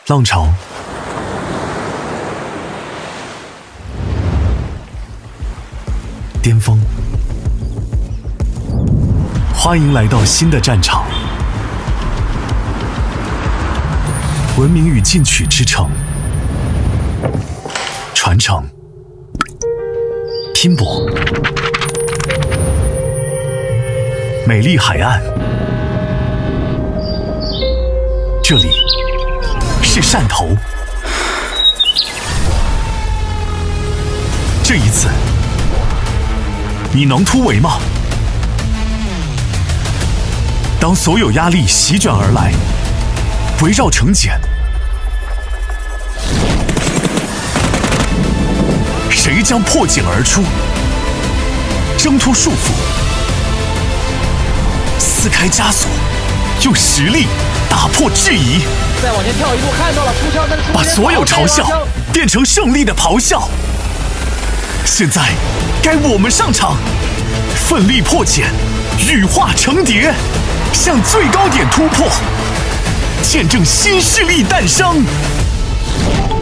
浪潮，巅峰，欢迎来到新的战场。文明与进取之城，传承，拼搏，美丽海岸，这里是汕头。这一次，你能突围吗？当所有压力席卷而来，围绕城检，谁将破茧而出，挣脱束缚，撕开枷锁，用实力打破质疑， 再往前跳一步，看到了出鞘， 把所有嘲笑变成胜利的咆哮。现在该我们上场，奋力破茧，羽化成蝶，向最高点突破，见证新势力诞生。